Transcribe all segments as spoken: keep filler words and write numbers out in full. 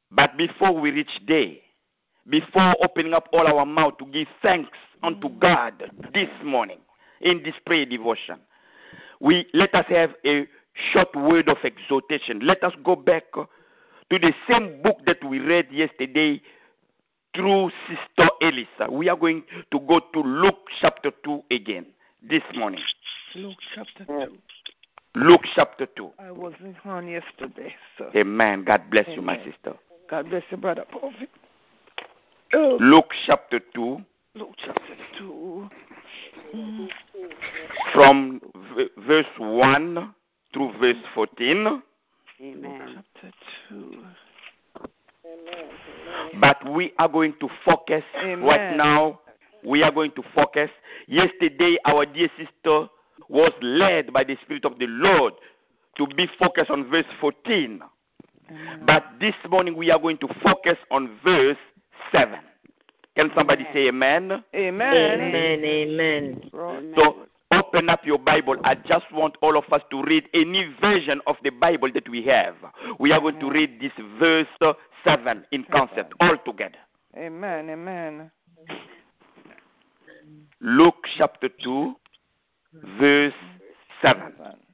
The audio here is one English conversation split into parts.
But before we reach there, before opening up all our mouth to give thanks unto God this morning in this prayer devotion, we let us have a short word of exhortation. Let us go back to the same book that we read yesterday through Sister Elisa. We are going to go to Luke chapter two again this morning. Luke chapter two. Luke chapter two. I wasn't on yesterday, so. Amen. God bless Amen. you, my sister. God bless you, Brother Prophet. Oh. Luke chapter two. Luke chapter two. Mm. From v- verse one through verse fourteen. Amen. Luke chapter two. But we are going to focus Amen. right now. We are going to focus. Yesterday, our dear sister was led by the Spirit of the Lord to be focused on verse fourteen. Amen. But this morning, we are going to focus on verse seven. Can somebody amen. Say amen? Amen. Amen. Amen. So open up your Bible. I just want all of us to read any version of the Bible that we have. We are going to read this verse seven in concept all together. Amen. Amen. Luke chapter two, verse seven.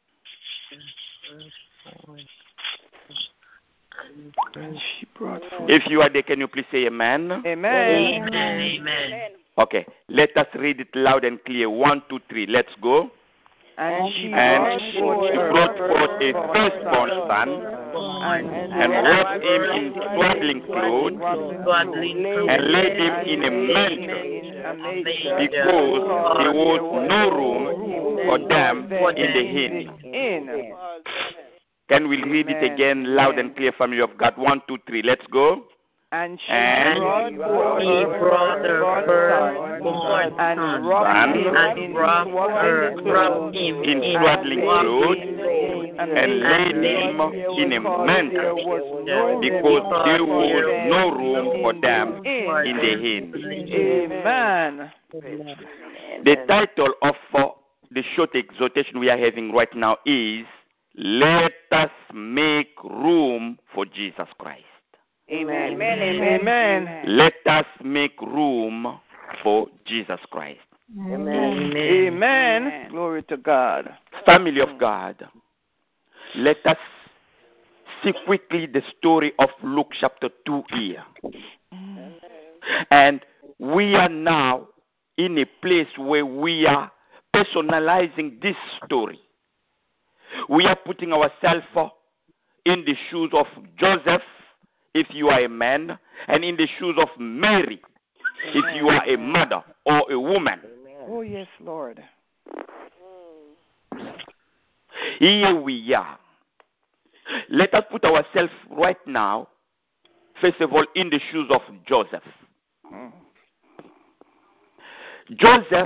If you are there, can you please say amen? Amen. Amen. Amen. Okay, let us read it loud and clear. One, two, three. Let's go. And she and brought forth, she brought forth a firstborn son, and wrapped him in swaddling clothes, and laid him in a manger, because there was no room for them in the inn. Can we read it again, loud and clear, family of God? One, two, three. Let's go. And she and brought he brought her firstborn and son, wrapped him and in wrapped her, wrapped him in in swaddling clothes, and and laid him in a manger, because there was no room for them in the inn. Amen. The title of uh, the short exhortation we are having right now is "Let us make room for Jesus Christ." Amen. Amen. Amen. Let us make room for Jesus Christ. Amen. Amen. Glory to God. Family of God, let us see quickly the story of Luke chapter two here. And we are now in a place where we are personalizing this story. We are putting ourselves in the shoes of Joseph, if you are a man, and in the shoes of Mary, if you are a mother or a woman. Oh, yes, Lord. Here we are. Let us put ourselves right now, first of all, in the shoes of Joseph. Joseph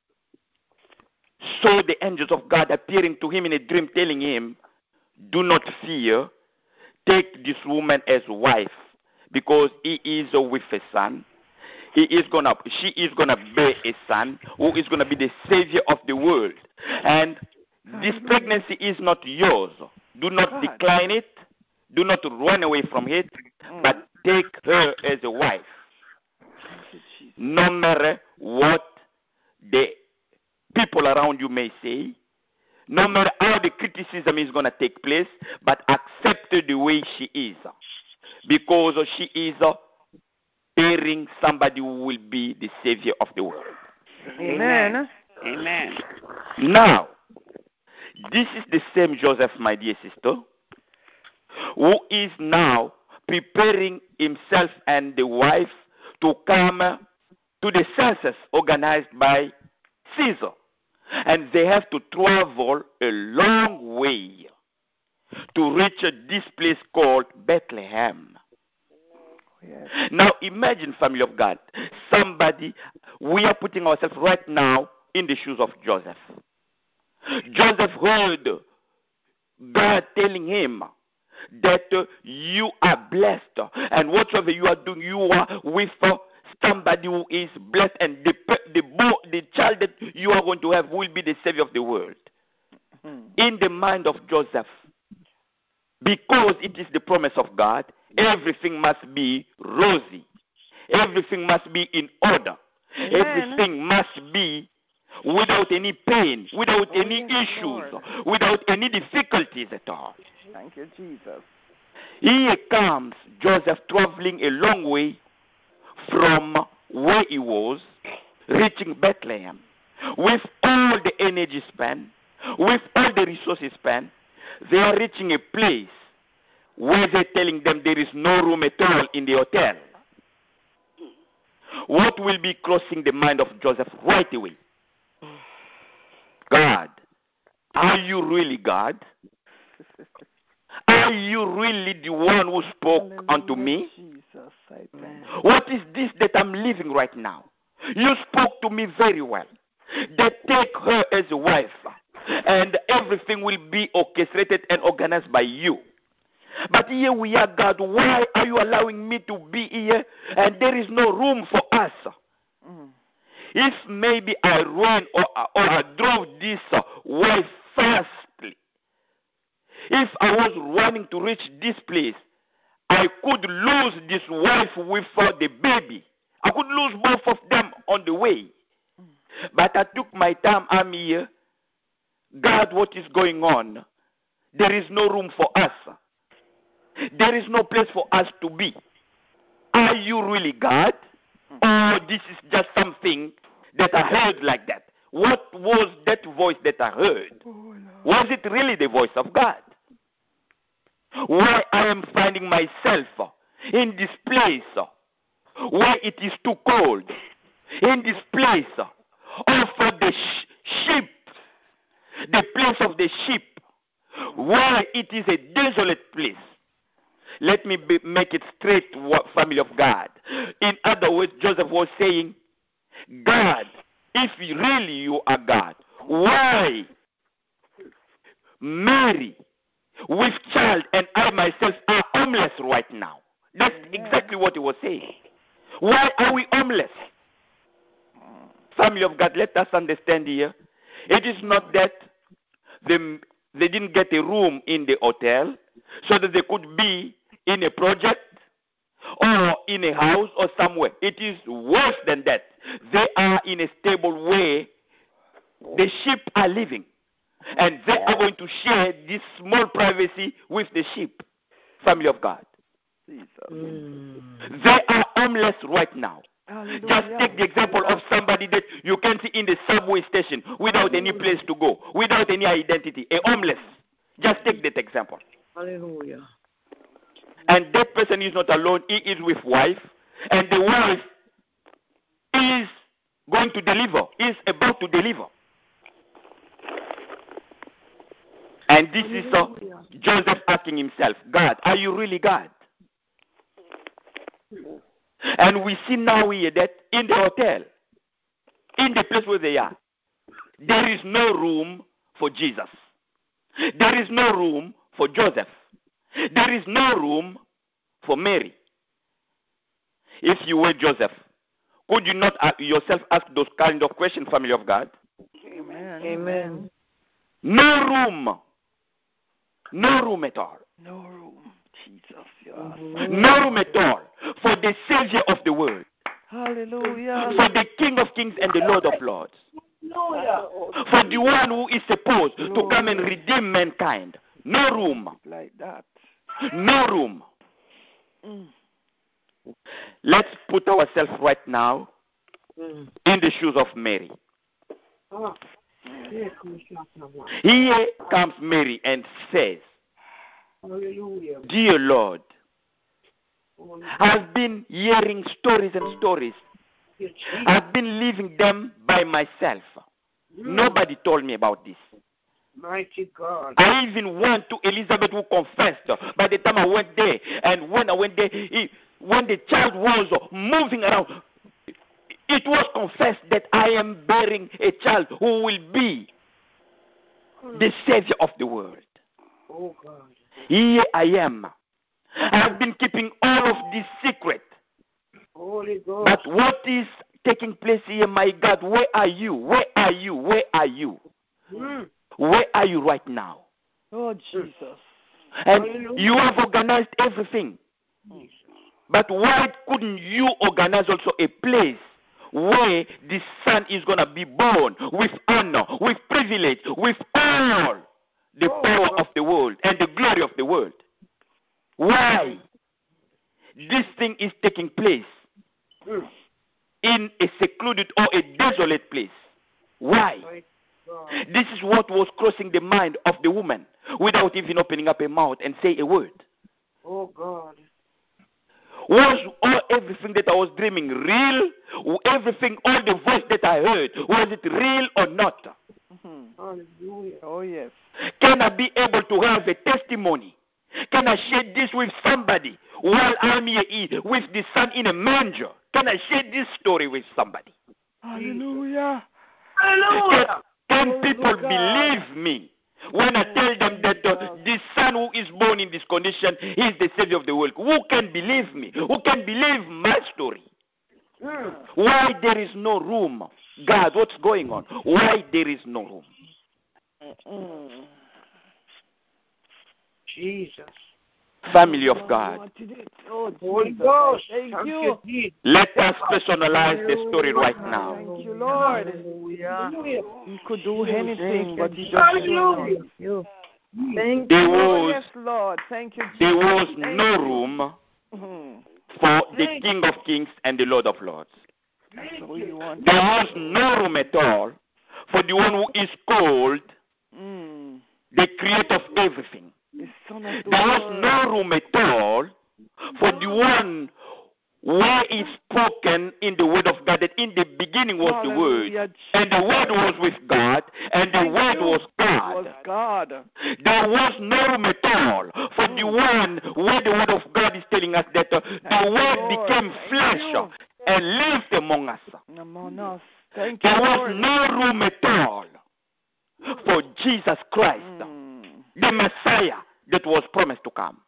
saw the angels of God appearing to him in a dream, telling him, "Do not fear. Take this woman as wife, because he is with a son. He is gonna, she is gonna bear a son who is gonna be the savior of the world. And this pregnancy is not yours. Do not decline it. Do not run away from it, but take her as a wife. No matter what the people around you may say, no matter how the criticism is going to take place, but accept her the way she is, because she is bearing somebody who will be the savior of the world." Amen. Amen. Now, this is the same Joseph, my dear sister, who is now preparing himself and the wife to come to the census organized by Caesar. And they have to travel a long way to reach this place called Bethlehem. Yes. Now imagine, family of God, somebody, we are putting ourselves right now in the shoes of Joseph. Joseph heard God telling him that uh, you are blessed, and whatsoever you are doing, you are with uh, somebody who is blessed, and the, the, the child that you are going to have will be the savior of the world. Mm-hmm. In the mind of Joseph, because it is the promise of God, everything must be rosy. Everything must be in order. Amen. Everything must be without any pain, without Oh, any yes, issues, Lord. without any difficulties at all. Thank you, Jesus. Here comes Joseph traveling a long way from where he was, reaching Bethlehem. With all the energy spent, with all the resources spent, they are reaching a place where they're telling them there is no room at all in the hotel. What will be crossing the mind of Joseph right away? God, are you really God? Are you really the one who spoke Hallelujah, unto me? Jesus, I thank What is this that I'm living right now? You spoke to me very well. That take her as a wife, and everything will be orchestrated and organized by you. But here we are, God. Why are you allowing me to be here and there is no room for us? Mm. If maybe I ran or, or I drove this uh, way fastly, if I was running to reach this place, I could lose this wife with uh, the baby. I could lose both of them on the way. But I took my time. I'm here. God, what is going on? There is no room for us. There is no place for us to be. Are you really God? Or this is just something that I heard like that? What was that voice that I heard? Was it really the voice of God? Why I am finding myself in this place where it is too cold, in this place of the sh- sheep, the place of the sheep, where it is a desolate place. Let me be, make it straight, family of God. In other words, Joseph was saying, God, if really you are God, why Mary with child and I myself are homeless right now? That's exactly what he was saying. Why are we homeless? Family of God, let us understand here. It is not that they, they didn't get a room in the hotel so that they could be in a project or in a house or somewhere. It is worse than that. They are in a stable way. The sheep are living. And they are going to share this small privacy with the sheep. Family of God. Jesus. They are homeless right now. Hallelujah. Just take the example of somebody that you can see in the subway station without any place to go, without any identity, a homeless. Just take that example. Hallelujah. And that person is not alone, he is with wife, and the wife is going to deliver, is about to deliver. And this is uh, Joseph asking himself, God, are you really God? And we see now here that in the hotel, in the place where they are, there is no room for Jesus. There is no room for Joseph. There is no room for Mary. If you were Joseph, could you not yourself ask those kind of questions, family of God? Amen. Amen. No room. No room at all. No room. Jesus. Yes. No room at all for the Savior of the world. Hallelujah. For the King of Kings and the Lord of Lords. For the one who is supposed to come and redeem mankind. No room. Like that. No room. Mm. Let's put ourselves right now Mm. in the shoes of Mary. Oh. Here comes Mary and says, Hallelujah. Dear Lord, I've been hearing stories and stories. I've been living them by myself. Nobody told me about this. Mighty God. I even went to Elizabeth who confessed by the time I went there. And when I went there, it, when the child was moving around, it was confessed that I am bearing a child who will be the Savior of the world. Oh God. Here I am. I've been keeping all of this secret. Holy God. But what is taking place here, my God? Where are you? Where are you? Where are you? Mm. Where are you right now? Oh, Jesus. And you have organized everything. But why couldn't you organize also a place where the son is going to be born with honor, with privilege, with all the power of the world and the glory of the world? Why this thing is taking place in a secluded or a desolate place? Why? This is what was crossing the mind of the woman without even opening up her mouth and say a word. Oh God. Was all everything that I was dreaming real? Everything, all the voice that I heard, was it real or not? Mm-hmm. Hallelujah. Oh, yes. Can I be able to have a testimony? Can I share this with somebody while I'm here with the son in a manger? Can I share this story with somebody? Hallelujah. Hallelujah. Can, can people believe me when I tell them that uh, this son who is born in this condition is the Savior of the world? Who can believe me? Who can believe my story? Mm. Why there is no room? God, what's going on? Why there is no room? Mm-mm. Jesus. Family of God. Oh, Holy Jesus, Ghost. Thank Thank you. Jesus. Let us personalize the story right now. Thank you, Lord. Hallelujah. He could do anything, but he just Hallelujah. you. Thank There you, was- yes, Lord. Thank you, Jesus. There was Thank no you. room Mhm. for the King of Kings and the Lord of Lords. That's all you want. There was no room at all for the one who is called Mm. the creator of everything. The Son of the There was world. no room at all for the one where is spoken in the word of God that in the beginning was the word, Hallelujah, and the word was with God, and the Thank word you. was was God. God. There was no room at all for the one where the word of God is telling us that uh, the Thank you, word Lord. became Thank flesh you. and lived among us. Among us. Thank you, There was Lord. no room at all for Jesus Christ, Mm. the Messiah that was promised to come.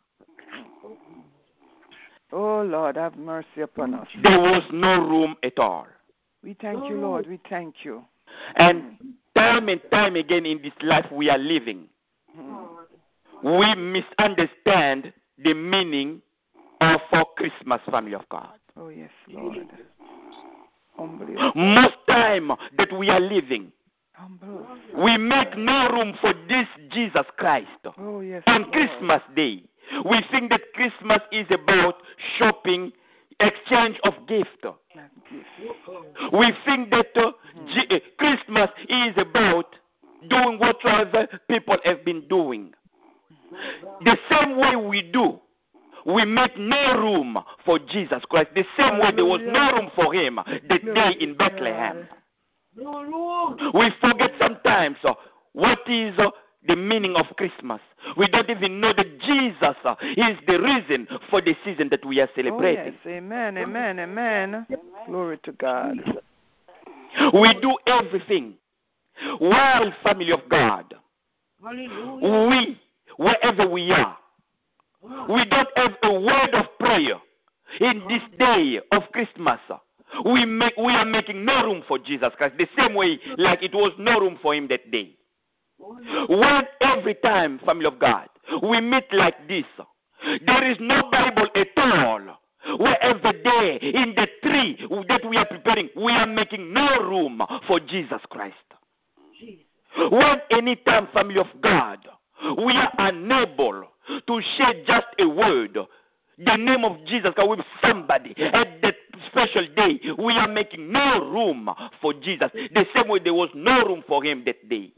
Oh, Lord, have mercy upon us. There was no room at all. We thank you, Lord. We thank you. And time and time again in this life we are living, Mm. we misunderstand the meaning of our Christmas, family of God. Oh, yes, Lord. Humble Most time that we are living, Humble. we make no room for this Jesus Christ. Oh, yes, On Lord. Christmas Day, we think that Christmas is about shopping, exchange of gifts. That gift. We think that uh, G- uh, Christmas is about doing whatever people have been doing. The same way we do, we make no room for Jesus Christ. The same way there was no room for him the day in Bethlehem. No room. We forget sometimes uh, what is uh, the meaning of Christmas. We don't even know that Jesus uh, is the reason for the season that we are celebrating. Oh, yes. Amen, amen, amen. Glory to God. We do everything. While, family of God, Hallelujah. we, wherever we are, we don't have a word of prayer in this day of Christmas. We make we are making no room for Jesus Christ, the same way like it was no room for him that day. When every time, family of God, we meet like this, there is no Bible at all. Wherever there in the tree that we are preparing, we are making no room for Jesus Christ. When any time, family of God, we are unable to share just a word, the name of Jesus with somebody at that special day, we are making no room for Jesus. The same way there was no room for him that day.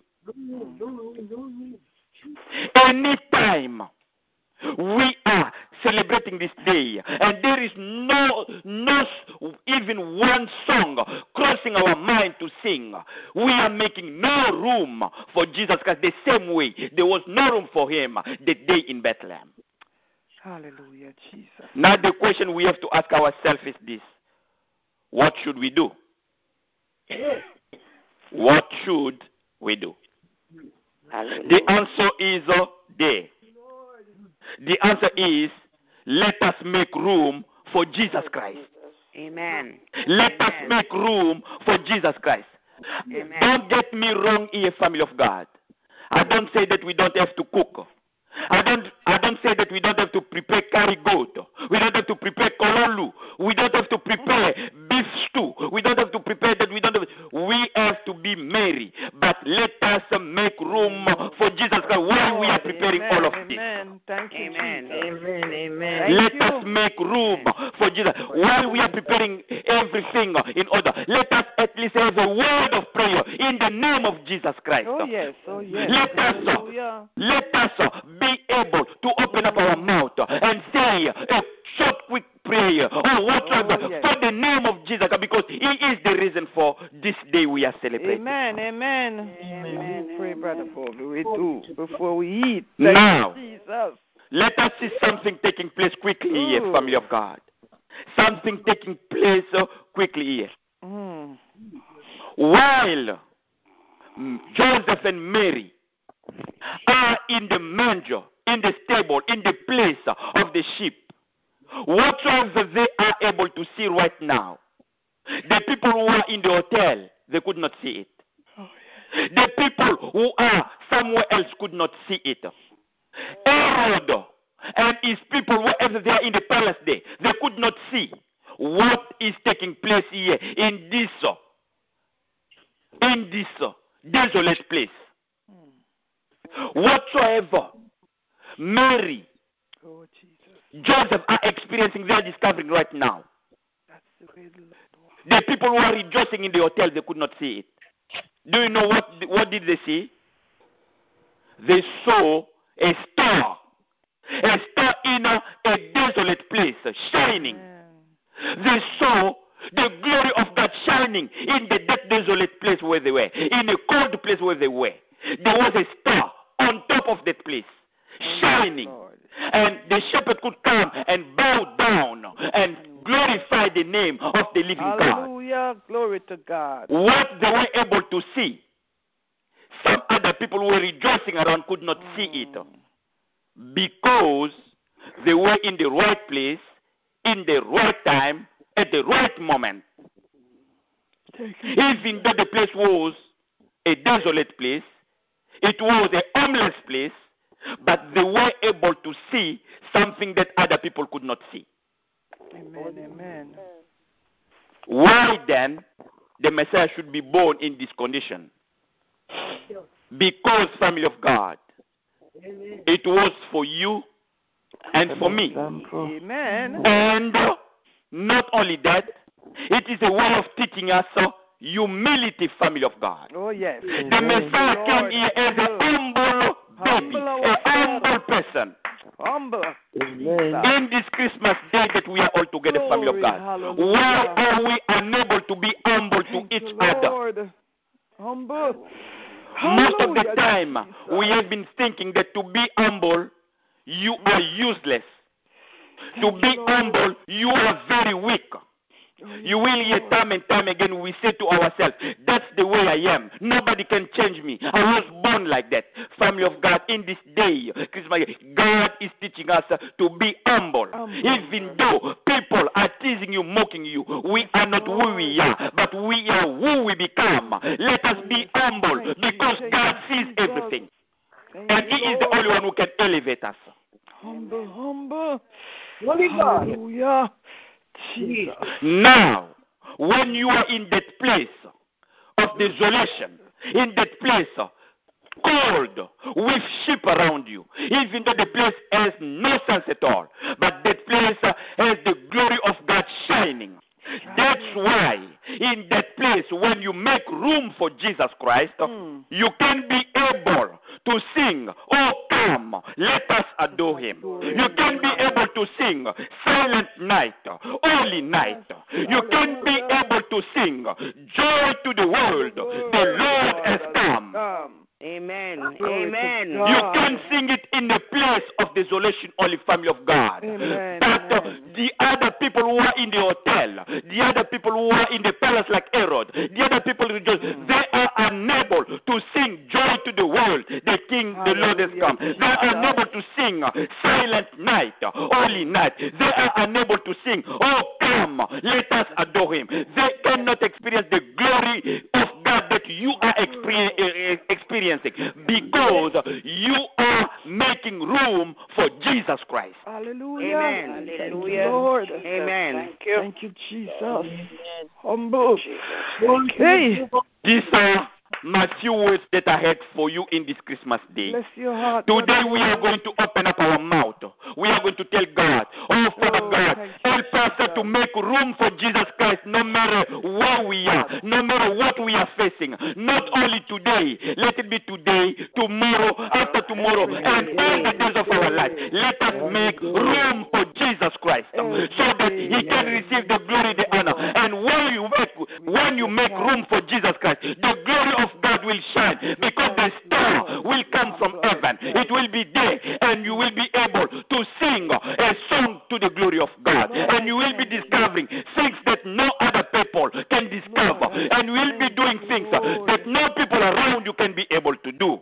Anytime we are celebrating this day and there is no no even one song crossing our mind to sing, we are making no room for Jesus Christ the same way there was no room for him the day in Bethlehem. Hallelujah, Jesus. Now the question we have to ask ourselves is this: what should we do? What should we do? The answer is uh, there. The answer is, let us make room for Jesus Christ. Amen. Let Amen. us make room for Jesus Christ. Amen. Don't get me wrong here, family of God. I don't say that we don't have to cook. I don't I don't say that we don't have to prepare curry goat. We don't have to prepare kololu. We don't have to prepare beef stew. We don't have to prepare that. We don't have we have to be merry. But let us make room for Jesus Christ while we are preparing Amen, all of amen. this. Thank you, Amen. Jesus. Amen. Amen. Let Thank us you. make room for Jesus. While we are preparing everything in order, let us at least have a word of prayer in the name of Jesus Christ. Oh yes, oh yes. Let us, Hallelujah. let us be able to open up our mouth and say a short, quick prayer or whatever Oh, yes. for the name of Jesus, because He is the reason for this day we are celebrating. Amen, amen. Amen. We pray, Brother Bobby, we do before we eat. Thank Now, you, Jesus. let us see something taking place quickly here, Ooh. family of God. Something taking place uh, quickly here. Mm. While mm, Joseph and Mary are in the manger, in the stable, in the place of the sheep, whatsoever they are able to see right now, the people who are in the hotel, they could not see it. The people who are somewhere else could not see it. Herod and his people, wherever they are in the palace there, they could not see what is taking place here in this, in this desolate place. Whatsoever Mary, Oh, Jesus. Joseph are experiencing, they are discovering right now. That's the way the Lord wants. The people who are rejoicing in the hotel, they could not see it. Do you know what, what did they see? They saw a star. A star in a, a desolate place, shining. Amen. They saw the glory of God shining in the that desolate place where they were, in a cold place where they were. There was a star on top of that place, shining. Lord. And the shepherd could come and bow down and glorify the name of the living God. Hallelujah. Glory to God. What they were able to see, some other people who were rejoicing around could not see it, because they were in the right place, in the right time, at the right moment. Even though the place was a desolate place, it was a homeless place, but they were able to see something that other people could not see. Amen, amen. Why then the Messiah should be born in this condition? Because, family of God, it was for you and for me. Amen. And uh, not only that, it is a way of teaching us uh, humility, family of God. Oh, yes. The Messiah Lord, came here as a humble baby, Humble a humble person. Humble. In this Christmas day that we are all together, family of Glory, God, hallelujah. why are we unable to be humble to Thank each you, other? Lord. Humble. Most of the Hallelujah, time, Jesus. we have been thinking that to be humble, you are useless. To Thank be you, Lord. humble, you are very weak. Oh, yes, You will hear Lord. time and time again, we say to ourselves, that's the way I am. Nobody can change me. I was born like that. Family of God, in this day, Christmas, God is teaching us to be humble. Humble. Even though people are teasing you, mocking you, we are not who we are, but we are who we become. Let us be humble, Thank you, because thank God you, sees Jesus. everything. Thank And you, He is the Lord. only one who can elevate us. Humble, humble. Holy God. Hallelujah. Jesus. Now, when you are in that place of desolation, in that place cold, with sheep around you, even though the place has no sense at all, but that place has the glory of God shining. That's why in that place, when you make room for Jesus Christ, Mm. you can be able to sing, oh come, let us adore Him. You can be able to sing, silent night, holy night. You can be able to sing, joy to the world, the Lord has come. Amen. Glory to Amen. God. You can sing it in the place of desolation, only family of God. Amen, But uh, amen. the other people who are in the hotel, the other people who are in the palace like Herod, the other people who just, Mm. they are unable to sing joy to the world. The King, the Lord has come. Hallelujah, They are Jesus. unable to sing uh, silent night, uh, holy night. They are unable to sing, oh come, let us adore Him. They cannot experience the glory of God that you you are experi- experiencing because you are making room for Jesus Christ. Hallelujah. Amen. Hallelujah. Lord. Amen. Thank you. Thank you, Jesus. Humble. Hey. These are my few words that I had for you in this Christmas day. Bless your heart. Today we are going to open up our mouth. We are going to tell God, oh Father Oh, God, thank you, help us Jesus. to make room for Jesus Christ no matter where we are, no matter what we are facing. Not only today, let it be today, tomorrow, after tomorrow, and all the days of our life. Let us make room for Jesus Christ so that he can receive the glory, the honor. And when you make, when you make room for Jesus Christ, the glory of God will shine because the star will come from heaven. It will be there and you will be able to sing a song to the glory of God. And you will be discovering things that no other people can discover. And you will be doing things that no people around you can be able to do.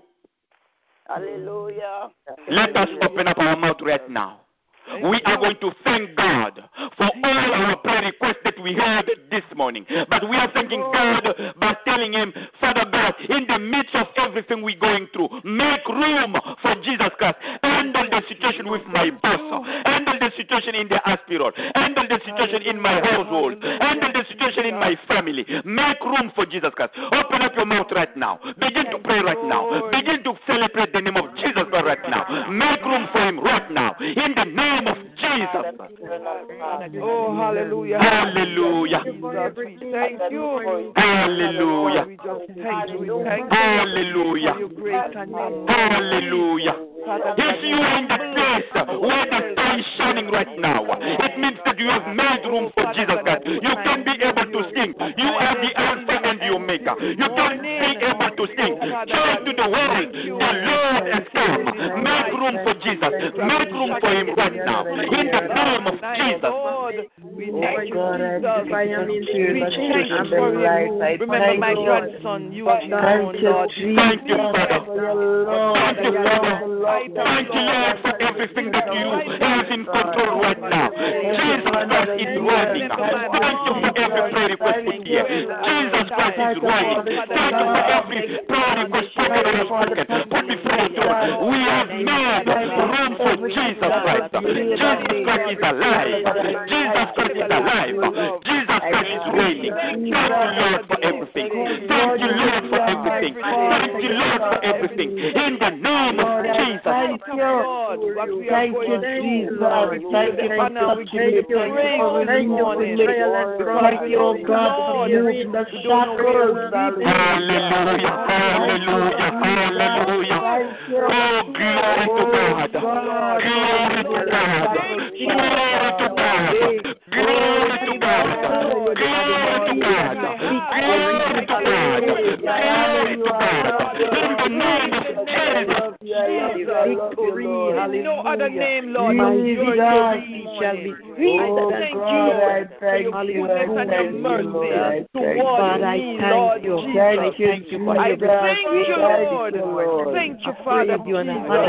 Hallelujah. Let us open up our mouth right now. We are going to thank God for all our prayer requests that we heard this morning. But we are thanking God by telling him, Father God, in the midst of everything we're going through, make room for Jesus Christ. Handle the situation with my boss. Handle the situation in the hospital. Handle the situation in my household. Handle the situation in my family. Make room for Jesus Christ. Open up your mouth right now. Begin to pray right now. Begin to celebrate the name of Jesus Christ right now. Make room for him right now. In the name of Jesus. Oh, hallelujah. Hallelujah. Jesus, we thank you. Hallelujah. We just thank you. We thank you Hallelujah. for your grace and your mercy. Hallelujah. If you are in the place where the sun is shining right now, it means that you have made room for Jesus Christ. You can be able to sing. You are the Alpha and the Omega. You can be able to sing. Tell to the world, the Lord has come. Make room for Jesus. Make room for him right now. In the name of Jesus. We thank you, God, I Jesus. I am in We here, but thank you I'm for right. him. I Remember my thank you. grandson, you have known, Thank you, Lord. Jesus, Thank you, Father. for your love, Thank you, your love, Lord. Fight us, Thank you, Lord, for everything that you have in control right now. Jesus Christ is reigning. Thank you for every prayer request put here. Jesus Christ is reigning. Thank you for every prayer request put that I have spoken. Put before your throne. We have made room for Jesus Christ. Jesus Christ is alive. Jesus Christ is alive. Jesus Christ is reigning. Thank you, Lord, for everything. Thank you, Lord, for everything. Thank you, Lord, for everything. In the name of Jesus. Thank you. Thank you, Jesus. Thank you for touching me. Thank you for thank you for betrayal and thank you, oh God, for moving the shackles. Hallelujah. Hallelujah. Hallelujah. Oh, glory to God. Glory to God. Glory to God. Glory to God. Glory to God. Glory to God. Glory to God. In the name of Jesus. In no other name, Lord, Mighty your God, name shall be. Oh I thank God, you, I Lord, for thank your you. goodness and your Thank you, mercy Lord. I thank towards God, I me, thank Lord you. Jesus. Thank you, I Jesus. thank you, Thank Lord. you, Lord. Thank you, I Father praise you and I Jesus. honor